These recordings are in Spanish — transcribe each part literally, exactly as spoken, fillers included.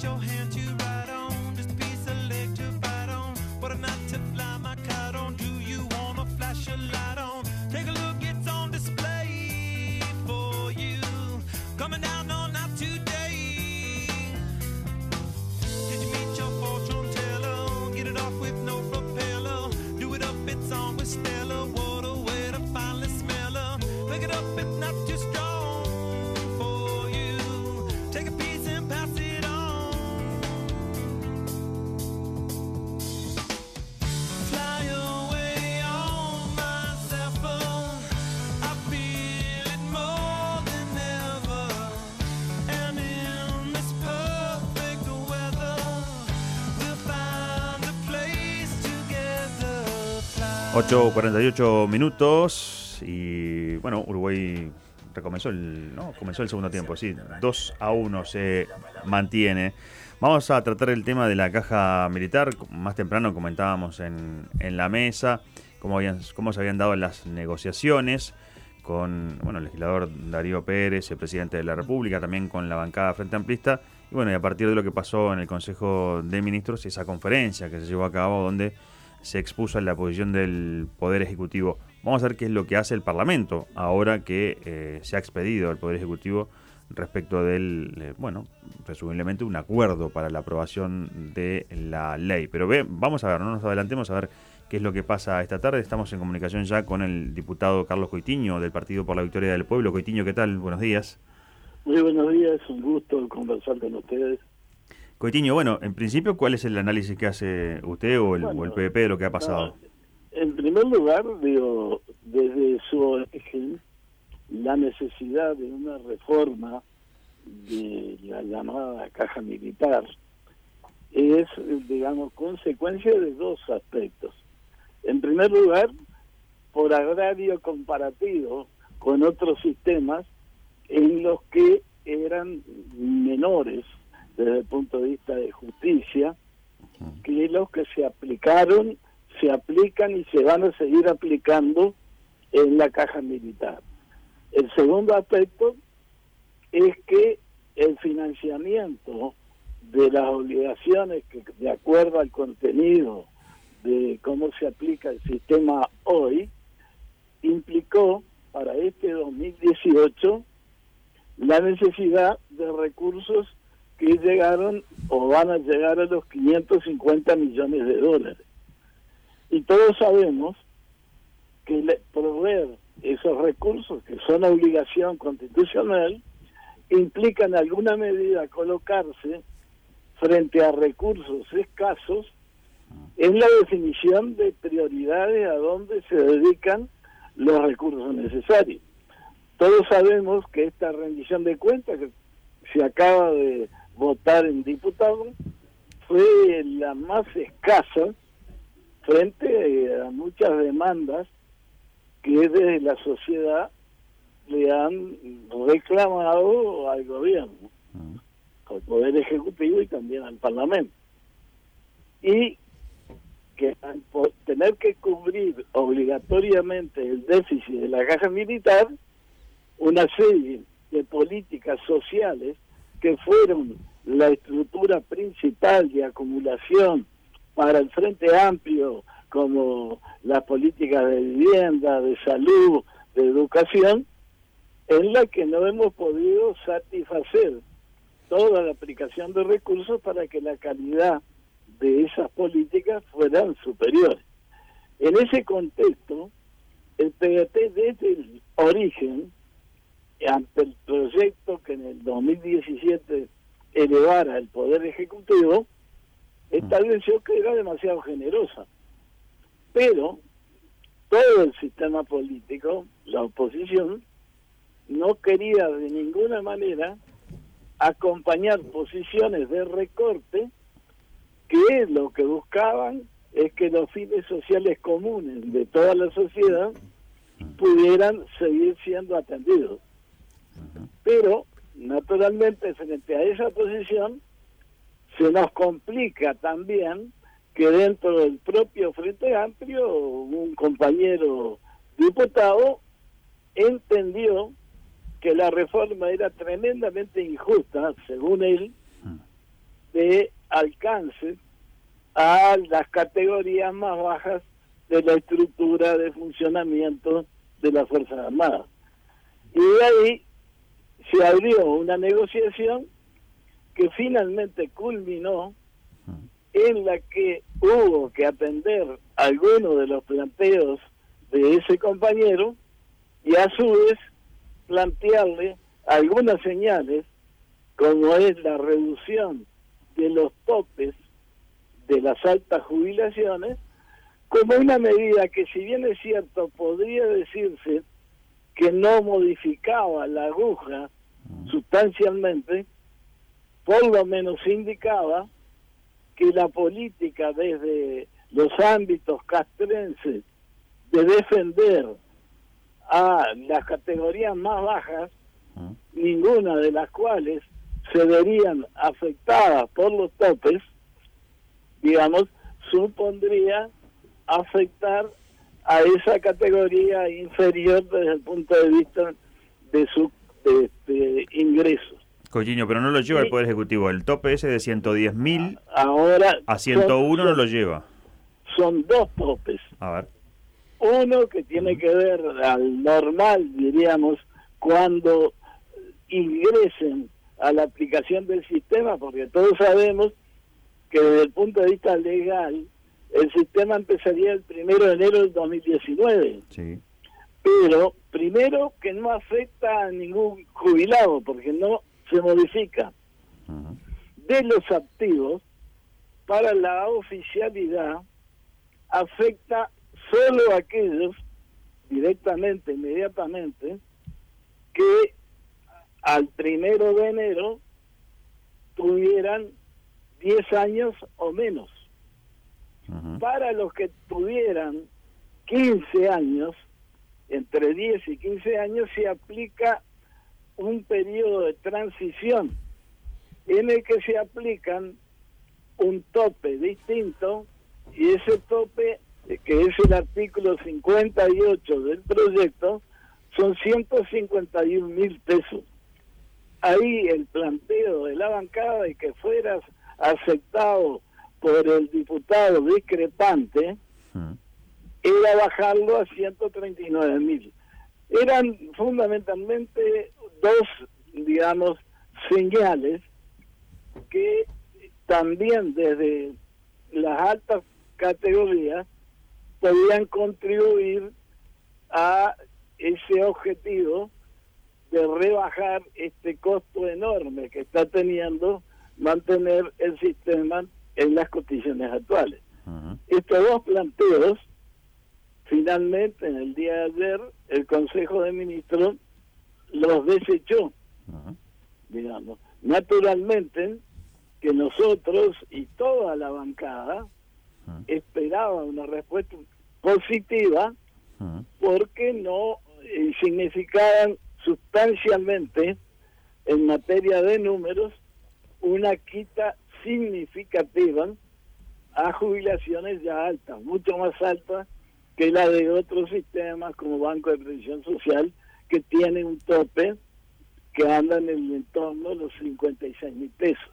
ocho cuarenta y ocho minutos y bueno, Uruguay recomenzó el, ¿no? comenzó el segundo tiempo, sí, dos a uno se mantiene. Vamos a tratar el tema de la caja militar. Más temprano comentábamos en, en la mesa cómo, habían, cómo se habían dado las negociaciones con bueno, el legislador Darío Pérez, el presidente de la República, también con la bancada Frente Amplista. Y bueno, y a partir de lo que pasó en el Consejo de Ministros, esa conferencia que se llevó a cabo donde se expuso la posición del Poder Ejecutivo. Vamos a ver qué es lo que hace el Parlamento ahora que eh, se ha expedido el Poder Ejecutivo respecto del, eh, bueno, presumiblemente un acuerdo para la aprobación de la ley. Pero ve, vamos a ver, no nos adelantemos a ver qué es lo que pasa esta tarde. Estamos en comunicación ya con el diputado Carlos Coitiño del Partido por la Victoria del Pueblo. Coitiño, ¿qué tal? Buenos días. Muy buenos días, un gusto conversar con ustedes. Coitiño, bueno, en principio, ¿cuál es el análisis que hace usted o el, bueno, o el P V P de lo que ha pasado? No, en primer lugar, digo, desde su origen, la necesidad de una reforma de la llamada caja militar es, digamos, consecuencia de dos aspectos. En primer lugar, por agravio comparativo con otros sistemas en los que eran menores desde el punto de vista de justicia, que los que se aplicaron, se aplican y se van a seguir aplicando en la caja militar. El segundo aspecto es que el financiamiento de las obligaciones que, de acuerdo al contenido de cómo se aplica el sistema hoy, implicó para este dos mil dieciocho la necesidad de recursos que llegaron o van a llegar a los quinientos cincuenta millones de dólares. Y todos sabemos que proveer esos recursos, que son obligación constitucional, implica en alguna medida colocarse frente a recursos escasos en la definición de prioridades a donde se dedican los recursos necesarios. Todos sabemos que esta rendición de cuentas que se acaba de votar en diputados fue la más escasa frente a muchas demandas que desde la sociedad le han reclamado al gobierno, al Poder Ejecutivo y también al Parlamento. Y que al tener que cubrir obligatoriamente el déficit de la caja militar, una serie de políticas sociales que fueron la estructura principal de acumulación para el Frente Amplio, como las políticas de vivienda, de salud, de educación, en la que no hemos podido satisfacer toda la aplicación de recursos para que la calidad de esas políticas fueran superiores. En ese contexto, el P V P desde el origen, ante el proyecto que en el dos mil diecisiete elevara el Poder Ejecutivo, estableció que era demasiado generosa. Pero todo el sistema político, la oposición, no quería de ninguna manera acompañar posiciones de recorte que lo que buscaban es que los fines sociales comunes de toda la sociedad pudieran seguir siendo atendidos. Pero, naturalmente, frente a esa posición, se nos complica también que dentro del propio Frente Amplio, un compañero diputado entendió que la reforma era tremendamente injusta, según él, de alcance a las categorías más bajas de la estructura de funcionamiento de las Fuerzas Armadas. Y de ahí se abrió una negociación que finalmente culminó en la que hubo que atender algunos de los planteos de ese compañero y a su vez plantearle algunas señales, como es la reducción de los topes de las altas jubilaciones, como una medida que, si bien es cierto, podría decirse que no modificaba la aguja sustancialmente, por lo menos indicaba que la política desde los ámbitos castrenses de defender a las categorías más bajas, ninguna de las cuales se verían afectadas por los topes, digamos, supondría afectar a esa categoría inferior desde el punto de vista de su este, ingresos. Coyiño, pero no lo lleva sí. el Poder Ejecutivo. El tope ese de ciento diez mil ahora a ciento uno son, no lo lleva. Son dos topes. A ver. Uno que tiene que ver al normal, diríamos, cuando ingresen a la aplicación del sistema, porque todos sabemos que desde el punto de vista legal el sistema empezaría el primero de enero del dos mil diecinueve. Sí. Pero primero que no afecta a ningún jubilado, porque no se modifica. Uh-huh. De los activos, para la oficialidad, afecta solo a aquellos, directamente, inmediatamente, que al primero de enero tuvieran diez años o menos. Uh-huh. Para los que tuvieran quince años, entre diez y quince años, se aplica un periodo de transición en el que se aplican un tope distinto, y ese tope, que es el artículo cincuenta y ocho del proyecto, son ciento cincuenta y un mil pesos. Ahí el planteo de la bancada y que fueras aceptado por el diputado discrepante uh-huh. era bajarlo a ciento treinta y nueve mil. Eran fundamentalmente dos, digamos, señales que también desde las altas categorías podían contribuir a ese objetivo de rebajar este costo enorme que está teniendo mantener el sistema en las condiciones actuales. Uh-huh. Estos dos planteos, finalmente, en el día de ayer, el Consejo de Ministros los desechó. Uh-huh. Digamos, naturalmente que nosotros y toda la bancada uh-huh. esperaba una respuesta positiva uh-huh. porque no eh, significaban sustancialmente en materia de números una quita significativa a jubilaciones ya altas, mucho más altas que la de otros sistemas como Banco de Previsión Social, que tiene un tope que anda en el entorno de los cincuenta y seis mil pesos.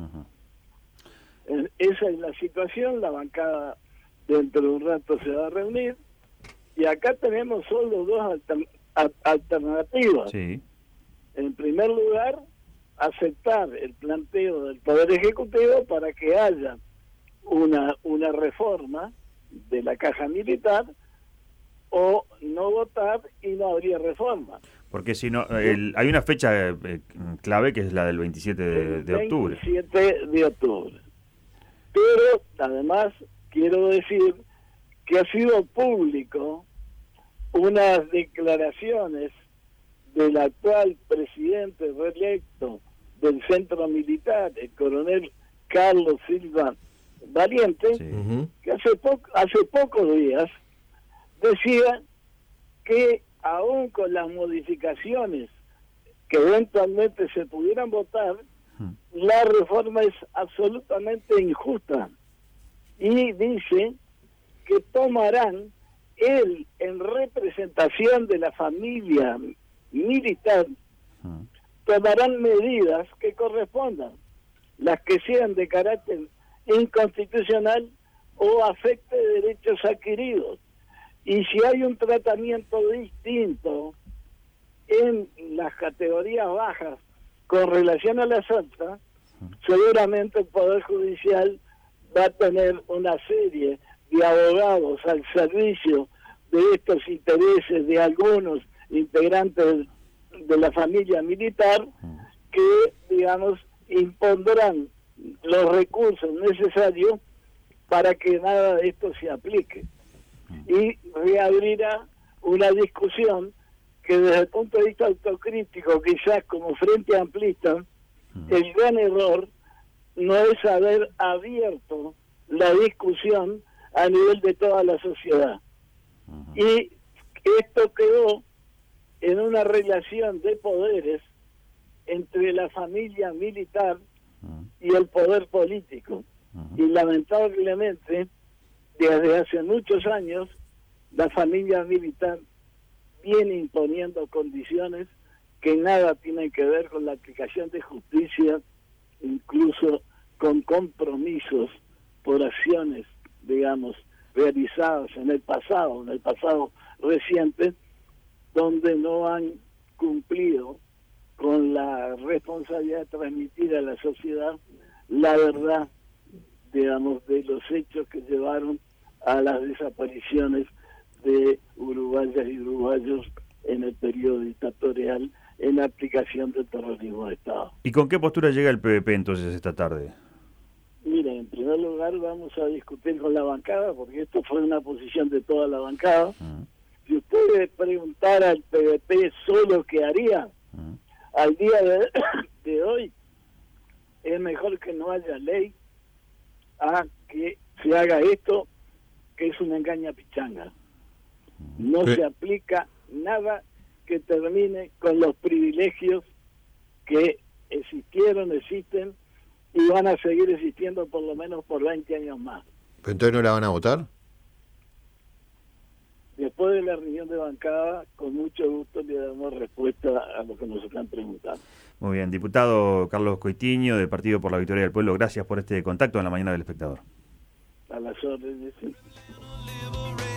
Uh-huh. Esa es la situación. La bancada dentro de un rato se va a reunir y acá tenemos solo dos alter- alternativas. Sí. En primer lugar, aceptar el planteo del Poder Ejecutivo para que haya una una reforma de la caja militar, o no votar y no habría reforma. Porque si no, el, hay una fecha eh, clave que es la del veintisiete de, de octubre. veintisiete de octubre. Pero además quiero decir que ha sido público unas declaraciones del actual presidente reelecto del Centro Militar, el coronel Carlos Silva Valiente, sí. uh-huh. que hace, po- hace pocos días decía que aún con las modificaciones que eventualmente se pudieran votar, uh-huh. la reforma es absolutamente injusta. Y dice que tomarán, él en representación de la familia militar, uh-huh. tomarán medidas que correspondan. las que sean de carácter inconstitucional o afecte derechos adquiridos. Y si hay un tratamiento distinto en las categorías bajas con relación a las altas, seguramente el Poder Judicial va a tener una serie de abogados al servicio de estos intereses de algunos integrantes de la familia militar que, digamos, impondrán los recursos necesarios para que nada de esto se aplique. Y reabrirá una discusión que desde el punto de vista autocrítico, quizás como Frente Amplista, el gran error no es haber abierto la discusión a nivel de toda la sociedad. Y esto quedó en una relación de poderes entre la familia militar y el poder político. Y lamentablemente, desde hace muchos años, la familia militar viene imponiendo condiciones que nada tienen que ver con la aplicación de justicia, incluso con compromisos por acciones, digamos, realizadas en el pasado, en el pasado reciente, donde no han cumplido con la responsabilidad de transmitir a la sociedad la verdad, digamos, de los hechos que llevaron a las desapariciones de uruguayas y uruguayos en el periodo dictatorial en aplicación del terrorismo de Estado. ¿Y con qué postura llega el P V P entonces esta tarde? Mira, en primer lugar vamos a discutir con la bancada, porque esto fue una posición de toda la bancada. Uh-huh. Si usted le preguntara al P V P solo qué haría, uh-huh. al día de, de hoy, es mejor que no haya ley a que se haga esto, que es una engaña pichanga. No ¿Qué? Se aplica nada que termine con los privilegios que existieron, existen y van a seguir existiendo por lo menos por veinte años más. ¿Pero entonces no la van a votar? Después de la reunión de bancada, con mucho gusto le damos respuesta a lo que nos están preguntando. Muy bien, diputado Carlos Coitiño, del Partido por la Victoria del Pueblo, gracias por este contacto en la mañana del Espectador. A las órdenes.